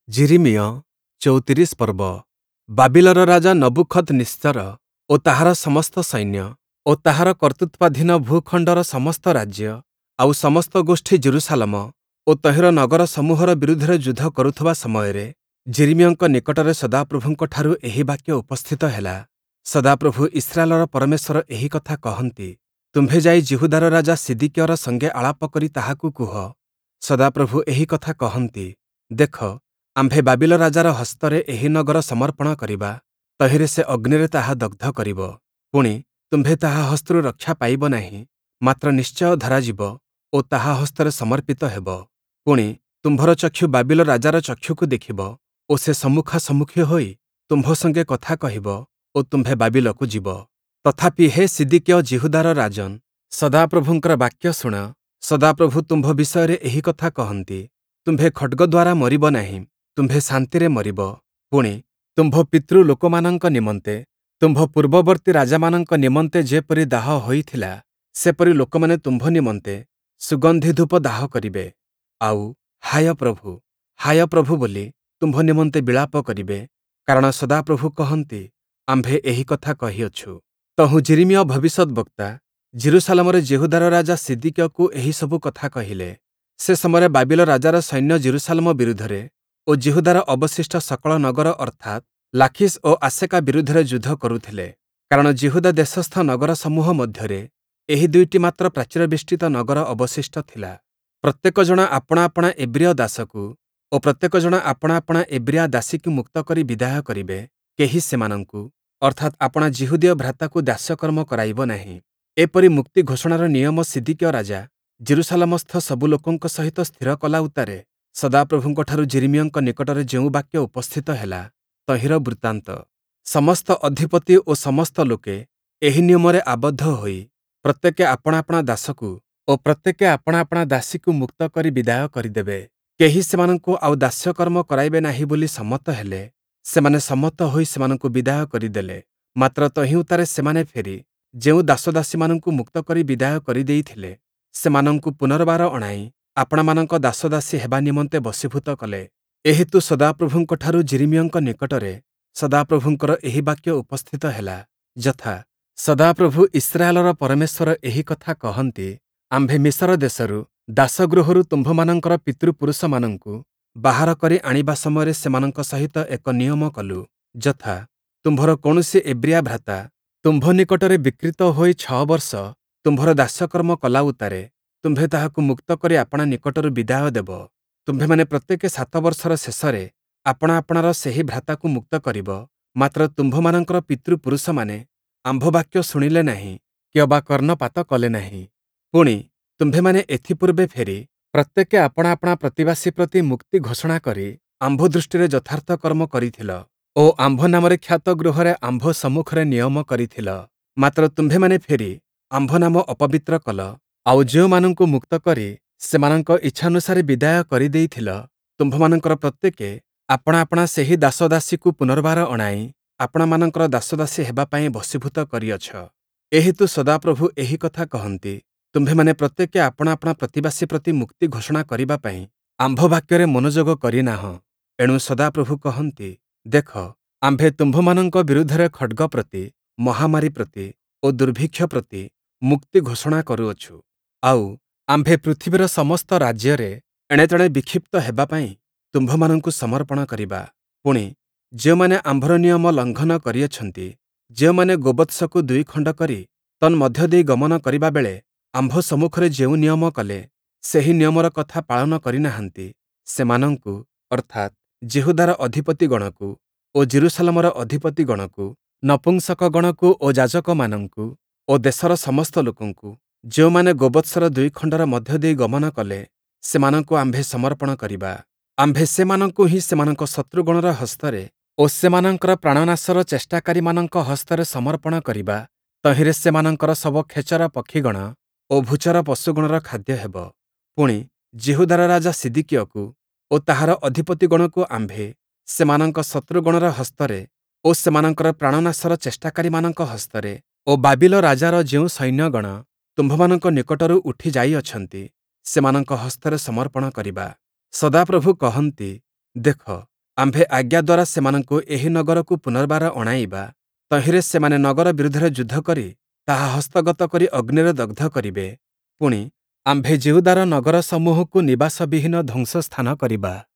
ଯିରିମିୟ 34 ପର୍ବ। ବାବିଲର ରାଜା ନବୁଖଦ୍ନେସ୍ସର ଓ ତାହାର ସମସ୍ତ ସୈନ୍ୟ ଓ ତାହାର କର୍ତ୍ତୃତ୍ୱାଧୀନ ଭୂଖଣ୍ଡର ସମସ୍ତ ରାଜ୍ୟ ଆଉ ସମସ୍ତ ଗୋଷ୍ଠୀ ଜେରୁସାଲମ ଓ ତହିଁର ନଗର ସମୂହର ବିରୁଦ୍ଧରେ ଯୁଦ୍ଧ କରୁଥିବା ସମୟରେ ଯିରିମିୟଙ୍କ ନିକଟରେ ସଦାପ୍ରଭୁଙ୍କଠାରୁ ଏହି ବାକ୍ୟ ଉପସ୍ଥିତ ହେଲା। ସଦାପ୍ରଭୁ ଇସ୍ରାଏଲର ପରମେଶ୍ୱର ଏହି କଥା କହନ୍ତି, ତୁମ୍ଭେ ଯାଇ ଯିହୁଦାର ରାଜା ସିଦିକିୟର ସଙ୍ଗେ ଆଳାପ କରି ତାହାକୁ କୁହ, ସଦାପ୍ରଭୁ ଏହି କଥା କହନ୍ତି, ଦେଖ, ଆମ୍ଭେ ବାବିଲ ରାଜାର ହସ୍ତରେ ଏହି ନଗର ସମର୍ପଣ କରିବା, ତହିଁରେ ସେ ଅଗ୍ନିରେ ତାହା ଦଗ୍ଧ କରିବ। ପୁଣି ତୁମ୍ଭେ ତାହା ହସ୍ତରୁ ରକ୍ଷା ପାଇବ ନାହିଁ, ମାତ୍ର ନିଶ୍ଚୟ ଧରାଯିବ ଓ ତାହା ହସ୍ତରେ ସମର୍ପିତ ହେବ। ପୁଣି ତୁମ୍ଭର ଚକ୍ଷୁ ବାବିଲ ରାଜାର ଚକ୍ଷୁକୁ ଦେଖିବ ଓ ସେ ସମ୍ମୁଖାସମ୍ମୁଖୀ ହୋଇ ତୁମ୍ଭ ସଙ୍ଗେ କଥା କହିବ ଓ ତୁମ୍ଭେ ବାବିଲକୁ ଯିବ। ତଥାପି ହେ ସିଦିକିୟ ଯିହୁଦାର ରାଜନ୍, ସଦାପ୍ରଭୁଙ୍କର ବାକ୍ୟ ଶୁଣ। ସଦାପ୍ରଭୁ ତୁମ୍ଭ ବିଷୟରେ ଏହି କଥା କହନ୍ତି, ତୁମ୍ଭେ ଖଡ୍ଗଦ୍ୱାରା ମରିବ ନାହିଁ, ତୁମ୍ଭେ ଶାନ୍ତିରେ ମରିବ। ପୁଣି ତୁମ୍ଭ ପିତୃ ଲୋକମାନଙ୍କ ନିମନ୍ତେ, ତୁମ୍ଭ ପୂର୍ବବର୍ତ୍ତୀ ରାଜାମାନଙ୍କ ନିମନ୍ତେ ଯେପରି ଦାହ ହୋଇଥିଲା, ସେପରି ଲୋକମାନେ ତୁମ୍ଭ ନିମନ୍ତେ ସୁଗନ୍ଧି ଧୂପ ଦାହ କରିବେ। ଆଉ ହାୟ ପ୍ରଭୁ ବୋଲି ତୁମ୍ଭ ନିମନ୍ତେ ବିଳାପ କରିବେ, କାରଣ ସଦାପ୍ରଭୁ କହନ୍ତି, ଆମ୍ଭେ ଏହି କଥା କହିଅଛୁ। ତହୁଁ ଯିରିମିୟ ଭବିଷ୍ୟତ୍ ବକ୍ତା ଜେରୁସାଲେମରେ ଯିହୁଦାର ରାଜା ସିଦିକିୟକୁ ଏହି ସବୁ କଥା କହିଲେ। ସେ ସମୟରେ ବାବିଲ ରାଜାର ସୈନ୍ୟ ଜେରୁସାଲେମ ବିରୁଦ୍ଧରେ ଓ ଯିହୁଦାର ଅବଶିଷ୍ଟ ସକଳ ନଗର ଅର୍ଥାତ୍ ଲାଖିସ୍ ଓ ଆଶେକା ବିରୁଦ୍ଧରେ ଯୁଦ୍ଧ କରୁଥିଲେ। କାରଣ ଯିହୁଦା ଦେଶସ୍ଥ ନଗର ସମୂହ ମଧ୍ୟରେ ଏହି ଦୁଇଟି ମାତ୍ର ପ୍ରାଚୀରବେଷ୍ଟିତ ନଗର ଅବଶିଷ୍ଟ ଥିଲା। ପ୍ରତ୍ୟେକ ଜଣ ଆପଣା ଆପଣା ଏବ୍ରିୟ ଦାସକୁ ଓ ପ୍ରତ୍ୟେକ ଜଣ ଆପଣା ଆପଣା ଏବ୍ରିୟା ଦାସୀକୁ ମୁକ୍ତ କରି ବିଦାୟ କରିବେ। କେହି ସେମାନଙ୍କୁ ଅର୍ଥାତ୍ ଆପଣା ଯିହୁଦୀୟ ଭ୍ରାତାକୁ ଦାସ୍ୟକର୍ମ କରାଇବ ନାହିଁ। ଏପରି ମୁକ୍ତି ଘୋଷଣାର ନିୟମ ସିଦିକିୟ ରାଜା ଜେରୁସାଲେମସ୍ଥ ସବୁ ଲୋକଙ୍କ ସହିତ ସ୍ଥିର କଲା ଉତ୍ତାରେ ସଦାପ୍ରଭୁଙ୍କଠାରୁ ଯିରିମିୟଙ୍କ ନିକଟରେ ଯେଉଁ ବାକ୍ୟ ଉପସ୍ଥିତ ହେଲା, ତହିଁର ବୃତ୍ତାନ୍ତ। ସମସ୍ତ ଅଧିପତି ଓ ସମସ୍ତ ଲୋକେ ଏହି ନିୟମରେ ଆବଦ୍ଧ ହୋଇ ପ୍ରତ୍ୟେକେ ଆପଣା ଆପଣା ଦାସକୁ ଓ ପ୍ରତ୍ୟେକେ ଆପଣା ଆପଣା ଦାସୀକୁ ମୁକ୍ତ କରି ବିଦାୟ କରିଦେବେ। କେହି ସେମାନଙ୍କୁ ଆଉ ଦାସ୍ୟକର୍ମ କରାଇବେ ନାହିଁ ବୋଲି ସମ୍ମତ ହେଲେ। ସେମାନେ ସମ୍ମତ ହୋଇ ସେମାନଙ୍କୁ ବିଦାୟ କରିଦେଲେ। ମାତ୍ର ତହିଁ ଉତ୍ତାରେ ସେମାନେ ଫେରି ଯେଉଁ ଦାସଦାସୀମାନଙ୍କୁ ମୁକ୍ତ କରି ବିଦାୟ କରିଦେଇଥିଲେ, ସେମାନଙ୍କୁ ପୁନର୍ବାର ଅଣାଇ ଆପଣାମାନଙ୍କ ଦାସଦାସୀ ହେବା ନିମନ୍ତେ ବଶୀଭୂତ କଲେ। ଏହେତୁ ସଦାପ୍ରଭୁଙ୍କଠାରୁ ଯିରିମିୟଙ୍କ ନିକଟରେ ସଦାପ୍ରଭୁଙ୍କର ଏହି ବାକ୍ୟ ଉପସ୍ଥିତ ହେଲା, ଯଥା ସଦାପ୍ରଭୁ ଇସ୍ରାଏଲର ପରମେଶ୍ୱର ଏହି କଥା କହନ୍ତି, ଆମ୍ଭେ ମିଶର ଦେଶରୁ ଦାସଗୃହରୁ ତୁମ୍ଭମାନଙ୍କର ପିତୃପୁରୁଷମାନଙ୍କୁ ବାହାର କରି ଆଣିବା ସମୟରେ ସେମାନଙ୍କ ସହିତ ଏକ ନିୟମ କଲୁ, ଯଥା ତୁମ୍ଭର କୌଣସି ଏବ୍ରିୟା ଭ୍ରାତା ତୁମ୍ଭ ନିକଟରେ ବିକ୍ରୀତ ହୋଇ 6 ବର୍ଷ ତୁମ୍ଭର ଦାସ୍ୟକର୍ମ କଲା ଉତ୍ତାରେ ତୁମ୍ଭେ ତାହାକୁ ମୁକ୍ତ କରି ଆପଣା ନିକଟରୁ ବିଦାୟ ଦେବ। ତୁମ୍ଭେମାନେ ପ୍ରତ୍ୟେକେ 7 ବର୍ଷର ଶେଷରେ ଆପଣା ଆପଣାର ସେହି ଭ୍ରାତାକୁ ମୁକ୍ତ କରିବ। ମାତ୍ର ତୁମ୍ଭମାନଙ୍କର ପିତୃପୁରୁଷମାନେ ଆମ୍ଭ ବାକ୍ୟ ଶୁଣିଲେ ନାହିଁ କି ଅବା କର୍ଣ୍ଣପାତ କଲେ ନାହିଁ। ପୁଣି ତୁମ୍ଭେମାନେ ଏଥିପୂର୍ବେ ଫେରି ପ୍ରତ୍ୟେକେ ଆପଣା ଆପଣା ପ୍ରତିବାସୀ ପ୍ରତି ମୁକ୍ତି ଘୋଷଣା କରି ଆମ୍ଭ ଦୃଷ୍ଟିରେ ଯଥାର୍ଥ କର୍ମ କରିଥିଲ ଓ ଆମ୍ଭ ନାମରେ ଖ୍ୟାତ ଗୃହରେ ଆମ୍ଭ ସମ୍ମୁଖରେ ନିୟମ କରିଥିଲ। ମାତ୍ର ତୁମ୍ଭେମାନେ ଫେରି ଆମ୍ଭ ନାମ ଅପବିତ୍ର କଲ। ଆଉ ଯେଉଁମାନଙ୍କୁ ମୁକ୍ତ କରି ସେମାନଙ୍କ ଇଚ୍ଛାନୁସାରେ ବିଦାୟ କରିଦେଇଥିଲ, ତୁମ୍ଭମାନଙ୍କର ପ୍ରତ୍ୟେକେ ଆପଣା ଆପଣା ସେହି ଦାସଦାସୀକୁ ପୁନର୍ବାର ଅଣାଇ ଆପଣାମାନଙ୍କର ଦାସଦାସୀ ହେବା ପାଇଁ ବଶୀଭୂତ କରିଅଛ। ଏହେତୁ ସଦାପ୍ରଭୁ ଏହି କଥା କହନ୍ତି, ତୁମ୍ଭେମାନେ ପ୍ରତ୍ୟେକେ ଆପଣା ଆପଣା ପ୍ରତିବାସୀ ପ୍ରତି ମୁକ୍ତି ଘୋଷଣା କରିବା ପାଇଁ ଆମ୍ଭ ବାକ୍ୟରେ ମନୋଯୋଗ କରିନାହଁ। ଏଣୁ ସଦାପ୍ରଭୁ କହନ୍ତି, ଦେଖ, ଆମ୍ଭେ ତୁମ୍ଭମାନଙ୍କ ବିରୁଦ୍ଧରେ ଖଡ୍ଗ ପ୍ରତି, ମହାମାରୀ ପ୍ରତି ଓ ଦୁର୍ଭିକ୍ଷ ପ୍ରତି ମୁକ୍ତି ଘୋଷଣା କରୁଅଛୁ। ଆଉ ଆମ୍ଭେ ପୃଥିବୀର ସମସ୍ତ ରାଜ୍ୟରେ ଏଣେତେଣେ ବିକ୍ଷିପ୍ତ ହେବା ପାଇଁ ତୁମ୍ଭମାନଙ୍କୁ ସମର୍ପଣ କରିବା। ପୁଣି ଯେଉଁମାନେ ଆମ୍ଭର ନିୟମ ଲଙ୍ଘନ କରିଅଛନ୍ତି, ଯେଉଁମାନେ ଗୋବତ୍ସକୁ 2 ଖଣ୍ଡ କରି ତନ୍ମଧ୍ୟ ଦେଇ ଗମନ କରିବା ବେଳେ ଆମ୍ଭ ସମ୍ମୁଖରେ ଯେଉଁ ନିୟମ କଲେ, ସେହି ନିୟମର କଥା ପାଳନ କରିନାହାନ୍ତି, ସେମାନଙ୍କୁ ଅର୍ଥାତ୍ ଯିହୁଦାର ଅଧିପତିଗଣକୁ ଓ ଜେରୁସାଲେମର ଅଧିପତିଗଣକୁ, ନପୁଂସକଗଣକୁ ଓ ଯାଜକମାନଙ୍କୁ ଓ ଦେଶର ସମସ୍ତ ଲୋକଙ୍କୁ, ଯେଉଁମାନେ ଗୋବତ୍ସର 2 ଖଣ୍ଡର ମଧ୍ୟ ଦେଇ ଗମନ କଲେ, ସେମାନଙ୍କୁ ଆମ୍ଭେ ସମର୍ପଣ କରିବା। ଆମ୍ଭେ ସେମାନଙ୍କୁ ହିଁ ସେମାନଙ୍କ ଶତ୍ରୁଗଣର ହସ୍ତରେ ଓ ସେମାନଙ୍କର ପ୍ରାଣନାଶର ଚେଷ୍ଟାକାରୀମାନଙ୍କ ହସ୍ତରେ ସମର୍ପଣ କରିବା। ତହିଁରେ ସେମାନଙ୍କର ଶବ ଖେଚର ପକ୍ଷୀଗଣ ଓ ଭୂଚର ପଶୁଗଣର ଖାଦ୍ୟ ହେବ। ପୁଣି ଯିହୁଦାର ରାଜା ସିଦିକିୟକୁ ଓ ତାହାର ଅଧିପତିଗଣକୁ ଆମ୍ଭେ ସେମାନଙ୍କ ଶତ୍ରୁଗଣର ହସ୍ତରେ ଓ ସେମାନଙ୍କର ପ୍ରାଣନାଶର ଚେଷ୍ଟାକାରୀମାନଙ୍କ ହସ୍ତରେ ଓ ବାବିଲ ରାଜାର ଯେଉଁ ସୈନ୍ୟଗଣ ତୁମ୍ଭମାନଙ୍କ ନିକଟରୁ ଉଠି ଯାଇଅଛନ୍ତି, ସେମାନଙ୍କ ହସ୍ତରେ ସମର୍ପଣ କରିବା। ସଦାପ୍ରଭୁ କହନ୍ତି, ଦେଖ, ଆମ୍ଭେ ଆଜ୍ଞା ଦ୍ୱାରା ସେମାନଙ୍କୁ ଏହି ନଗରକୁ ପୁନର୍ବାର ଅଣାଇବା। ତହିଁରେ ସେମାନେ ନଗର ବିରୁଦ୍ଧରେ ଯୁଦ୍ଧ କରି ତାହା ହସ୍ତଗତ କରି ଅଗ୍ନିରେ ଦଗ୍ଧ କରିବେ। ପୁଣି ଆମ୍ଭେ ଜିହୁଦାର ନଗର ସମୂହକୁ ନିବାସବିହୀନ ଧ୍ୱଂସ ସ୍ଥାନ କରିବା।